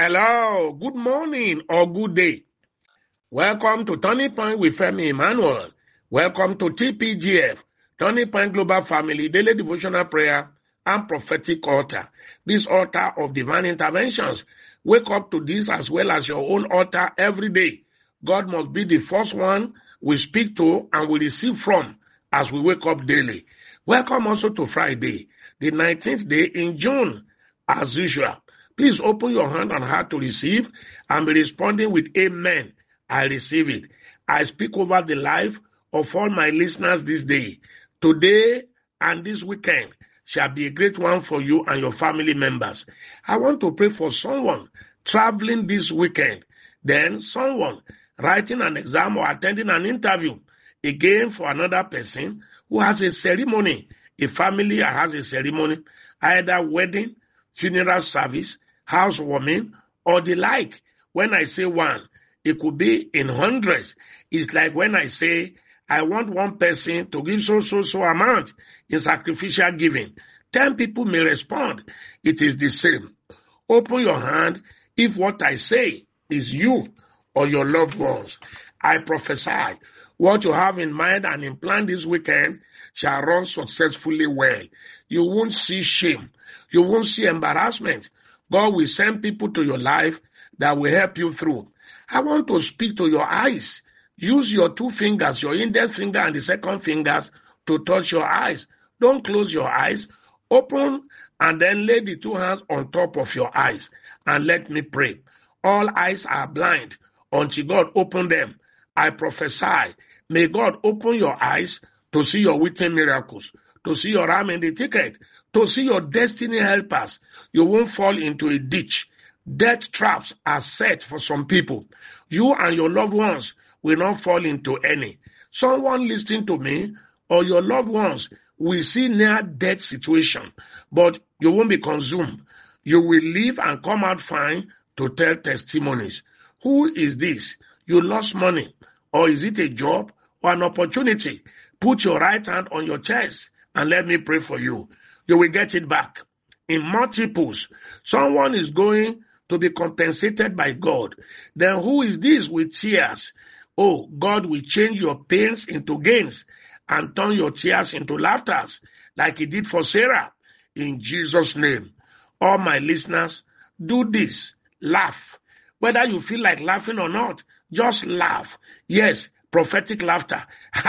Hello, good morning or good day. Welcome to Turning Point with Femi Emmanuel. Welcome to TPGF, Turning Point Global Family Daily Devotional Prayer and Prophetic Altar. This altar of divine interventions. Wake up to this as well as your own altar every day. God must be the first one we speak to and we receive from as we wake up daily. Welcome also to Friday, the 19th day in June, as usual. Please open your hand and heart to receive and be responding with amen. I receive it. I speak over the life of all my listeners this day. Today and this weekend shall be a great one for you and your family members. I want to pray for someone traveling this weekend, then someone writing an exam or attending an interview, again for another person who has a ceremony, a family that has a ceremony, either wedding, funeral service, housewarming, or the like. When I say one, it could be in hundreds. It's like when I say, I want one person to give so amount in sacrificial giving. 10 people may respond. It is the same. Open your hand if what I say is you or your loved ones. I prophesy what you have in mind and in plan this weekend shall run successfully well. You won't see shame. You won't see embarrassment. God will send people to your life that will help you through. I want to speak to your eyes. Use your two fingers, your index finger and the second fingers, to touch your eyes. Don't close your eyes. Open and then lay the two hands on top of your eyes and let me pray. All eyes are blind until God open them. I prophesy, may God open your eyes to see your written miracles, to see your ram in the ticket, to see your destiny helpers. You won't fall into a ditch. Death traps are set for some people. You and your loved ones will not fall into any. Someone listening to me or your loved ones will see near-death situation, but you won't be consumed. You will live and come out fine to tell testimonies. Who is this? You lost money, or is it a job or an opportunity? Put your right hand on your chest and let me pray for you. You will get it back in multiples. Someone is going to be compensated by God. Then who is this with tears? Oh, God will change your pains into gains and turn your tears into laughters like he did for Sarah. In Jesus' name. All my listeners, do this. Laugh. Whether you feel like laughing or not, just laugh. Yes, prophetic laughter.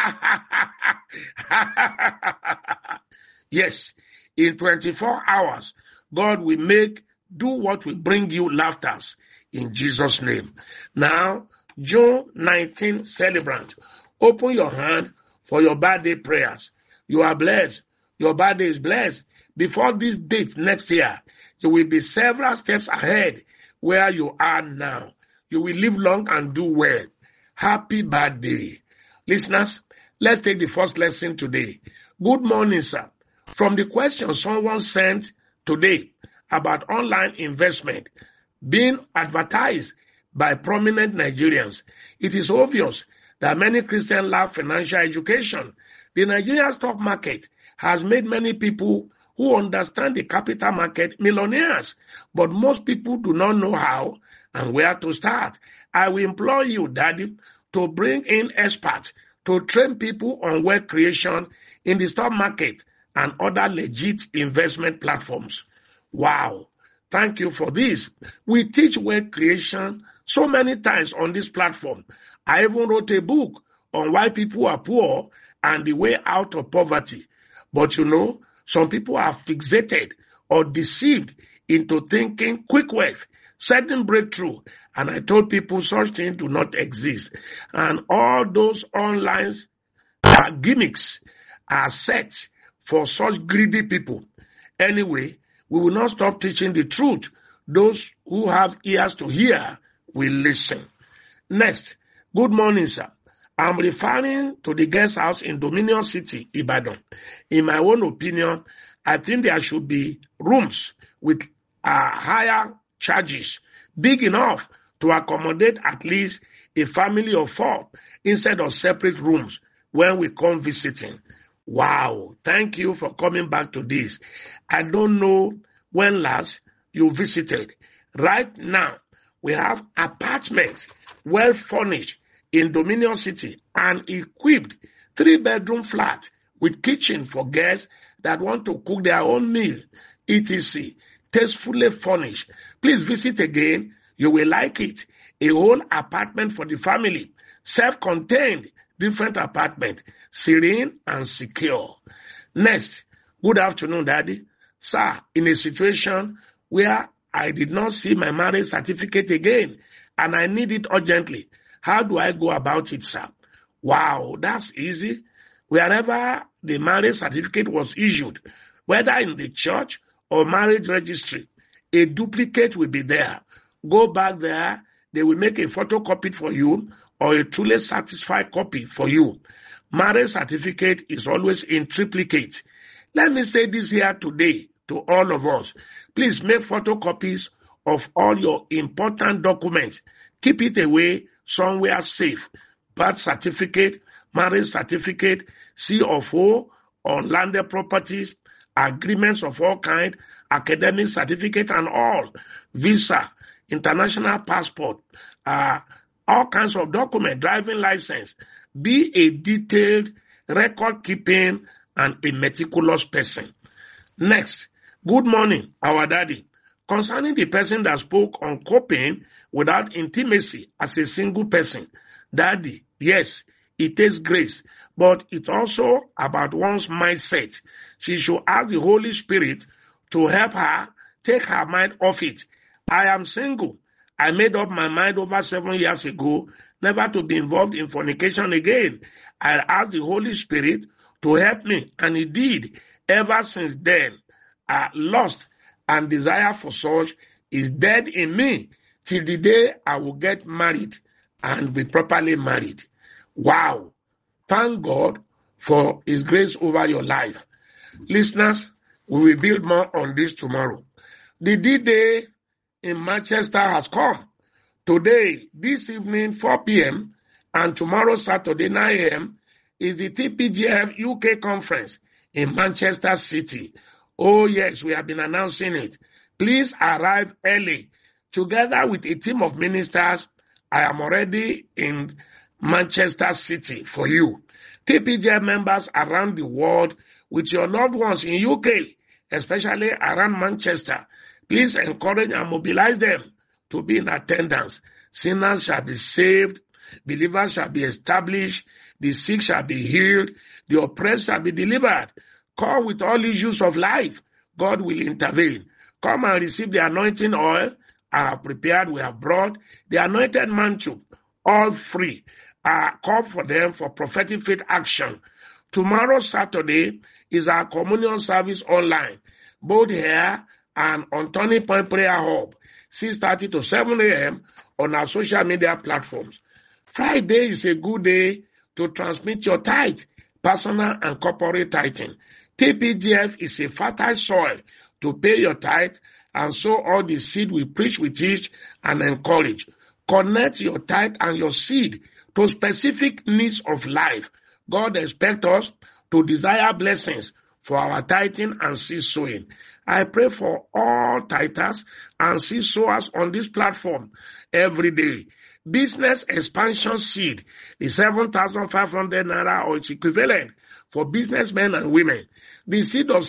Yes, in 24 hours, God will do what will bring you laughters in Jesus' name. Now, June 19 celebrant, open your hand for your birthday prayers. You are blessed. Your birthday is blessed. Before this date next year, you will be several steps ahead where you are now. You will live long and do well. Happy birthday. Listeners, let's take the first lesson today. Good morning, sir. From the question someone sent today about online investment being advertised by prominent Nigerians, it is obvious that many Christians lack financial education. The Nigerian stock market has made many people who understand the capital market millionaires, but most people do not know how and where to start. I will implore you, Daddy, to bring in experts to train people on wealth creation in the stock market and other legit investment platforms. Wow. Thank you for this. We teach wealth creation so many times on this platform. I even wrote a book on why people are poor and the way out of poverty. But you know, some people are fixated or deceived into thinking quick wealth, sudden breakthrough. And I told people such things do not exist. And all those online gimmicks are set for such greedy people. Anyway, we will not stop teaching the truth. Those who have ears to hear will listen. Next, good morning, sir. I'm referring to the guest house in Dominion City, Ibadan. In my own opinion, I think there should be rooms with higher charges, big enough to accommodate at least a family of 4 instead of separate rooms when we come visiting. Wow, thank you for coming back to this. I don't know when last you visited. Right now, We have apartments, well furnished in Dominion City and equipped 3-bedroom flat with kitchen for guests that want to cook their own meal, etc. Tastefully furnished. Please visit again. You will like it. A whole apartment for the family. Self-contained, different apartment. Serene and secure. Next, good afternoon, Daddy. Sir, in a situation where I did not see my marriage certificate again and I need it urgently, how do I go about it, sir? Wow, that's easy. Wherever the marriage certificate was issued, whether in the church or marriage registry, a duplicate will be there. Go back there, they will make a photocopy for you or a truly satisfied copy for you. Marriage certificate is always in triplicate. Let me say this here today to all of us. Please make photocopies of all your important documents. Keep it away somewhere safe. Birth certificate, marriage certificate, C of O on landed properties, agreements of all kinds, academic certificate and all, visa, international passport, all kinds of documents, driving license. Be a detailed, record-keeping, and a meticulous person. Next, good morning, our daddy. Concerning the person that spoke on coping without intimacy as a single person, Daddy, yes, it takes grace, but it's also about one's mindset. She should ask the Holy Spirit to help her take her mind off it. I am single. I made up my mind over 7 years ago never to be involved in fornication again. I asked the Holy Spirit to help me, and he did. Ever since then, lust and desire for such is dead in me till the day I will get married and be properly married. Wow. Thank God for his grace over your life. Listeners, we will build more on this tomorrow. The D-Day in Manchester has come. Today, this evening, 4 p.m., and tomorrow, Saturday, 9 a.m., is the TPGF UK conference in Manchester City. Oh, yes, we have been announcing it. Please arrive early. Together with a team of ministers, I am already in Manchester City for you. TPGF members around the world with your loved ones in UK, especially around Manchester, please encourage and mobilize them to be in attendance. Sinners shall be saved, believers shall be established, the sick shall be healed, the oppressed shall be delivered. Come with all issues of life. God will intervene. Come and receive the anointing oil I have prepared. We have brought the anointed mantle, all free. Call for them for prophetic faith action. Tomorrow, Saturday, is our communion service online, both here and on Turning Point Prayer Hub, 6:30 to 7 a.m. on our social media platforms. Friday is a good day to transmit your tithe, personal and corporate tithing. TPGF is a fertile soil to pay your tithe and sow all the seed we preach, we teach, and encourage. Connect your tithe and your seed to specific needs of life. God expects us to desire blessings for our tithing and seed sowing. I pray for all tithers and seed sowers on this platform every day. Business expansion seed is 7,500 naira or its equivalent for businessmen and women. The seed of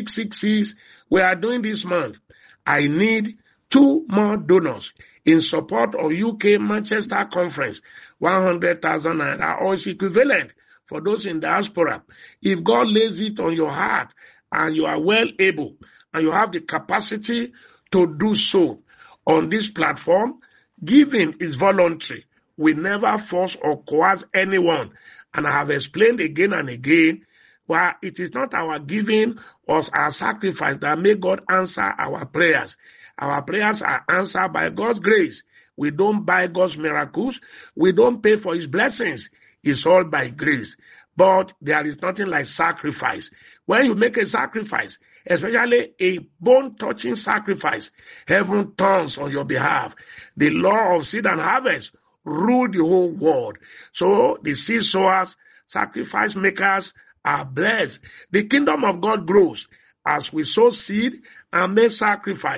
6666 we are doing this month. I need 2 more donors in support of UK Manchester Conference, 100,000 naira or its equivalent for those in diaspora. If God lays it on your heart and you are well able and you have the capacity to do so on this platform, giving is voluntary. We never force or coerce anyone. And I have explained again and again why it is not our giving or our sacrifice that may God answer our prayers. Our prayers are answered by God's grace. We don't buy God's miracles. We don't pay for his blessings. It's all by grace. But there is nothing like sacrifice. When you make a sacrifice, especially a bone-touching sacrifice, heaven turns on your behalf. The law of seed and harvest rule the whole world. So the seed sowers, sacrifice makers are blessed. The kingdom of God grows as we sow seed and make sacrifice.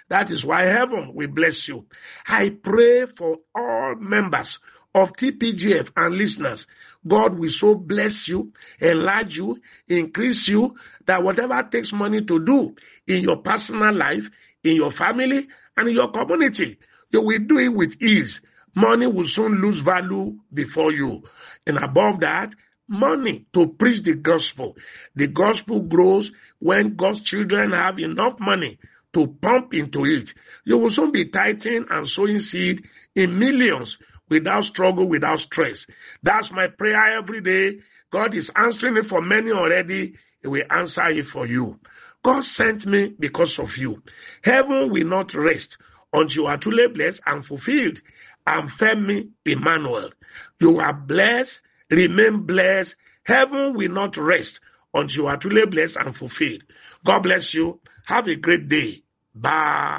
That is why heaven will bless you. I pray for all members of TPGF and listeners. God will so bless you, enlarge you, increase you, that whatever takes money to do in your personal life, in your family, and in your community, you will do it with ease. Money will soon lose value before you. And above that, money to preach the gospel. The gospel grows when God's children have enough money to pump into it. You will soon be tithing and sowing seed in millions without struggle, without stress. That's my prayer every day. God is answering it for many already. He will answer it for you. God sent me because of you. Heaven will not rest until you are truly blessed and fulfilled. I'm Femi Emmanuel. You are blessed. Remain blessed. Heaven will not rest until you are truly blessed and fulfilled. God bless you. Have a great day. Bye.